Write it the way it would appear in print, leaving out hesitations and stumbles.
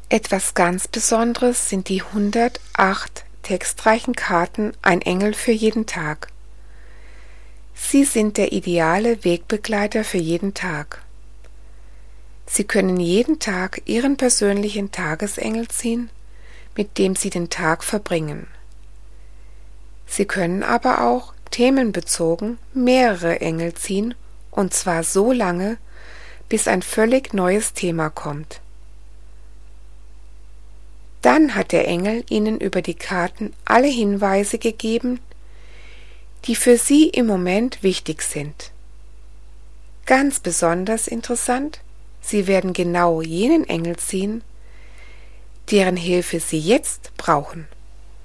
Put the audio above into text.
Etwas ganz Besonderes sind die 108 textreichen Karten Ein Engel für jeden Tag. Sie sind der ideale Wegbegleiter für jeden Tag. Sie können jeden Tag Ihren persönlichen Tagesengel ziehen, mit dem Sie den Tag verbringen. Sie können aber auch themenbezogen mehrere Engel ziehen, und zwar so lange, bis ein völlig neues Thema kommt. Dann hat der Engel Ihnen über die Karten alle Hinweise gegeben, die für Sie im Moment wichtig sind. Ganz besonders interessant, Sie werden genau jenen Engel ziehen, deren Hilfe Sie jetzt brauchen.